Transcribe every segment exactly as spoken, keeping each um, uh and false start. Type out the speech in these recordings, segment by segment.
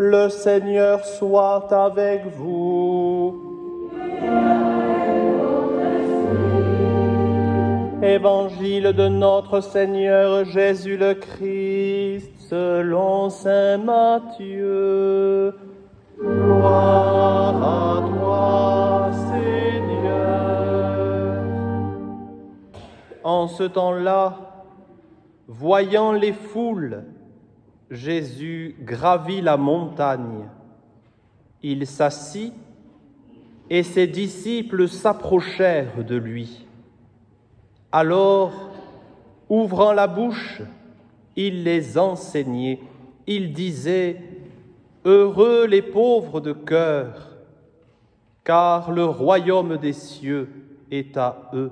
Le Seigneur soit avec vous. Évangile de notre Seigneur Jésus le Christ, selon saint Matthieu. Gloire à toi, Seigneur. En ce temps-là, voyant les foules, Jésus gravit la montagne. Il s'assit et ses disciples s'approchèrent de lui. Alors, ouvrant la bouche, il les enseignait. Il disait: Heureux les pauvres de cœur, car le royaume des cieux est à eux.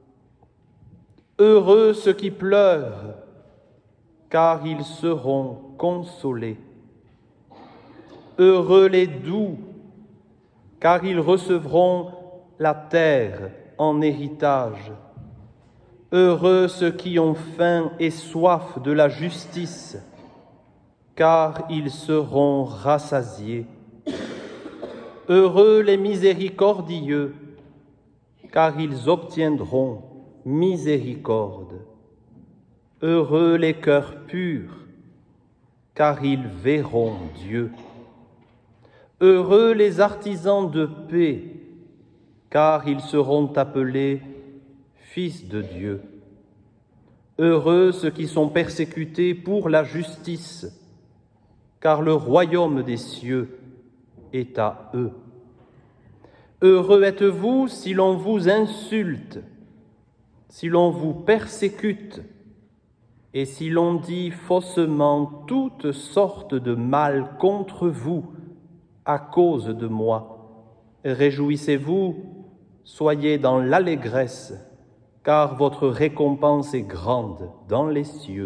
Heureux ceux qui pleurent, car ils seront consolés. Heureux les doux, car ils recevront la terre en héritage. Heureux ceux qui ont faim et soif de la justice, car ils seront rassasiés. Heureux les miséricordieux, car ils obtiendront miséricorde. Heureux les cœurs purs, car ils verront Dieu. Heureux les artisans de paix, car ils seront appelés fils de Dieu. Heureux ceux qui sont persécutés pour la justice, car le royaume des cieux est à eux. Heureux êtes-vous si l'on vous insulte, si l'on vous persécute, et si l'on dit faussement toutes sortes de mal contre vous à cause de moi. Réjouissez-vous, soyez dans l'allégresse, car votre récompense est grande dans les cieux.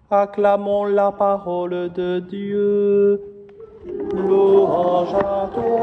Acclamons la parole de Dieu. Louange à toi,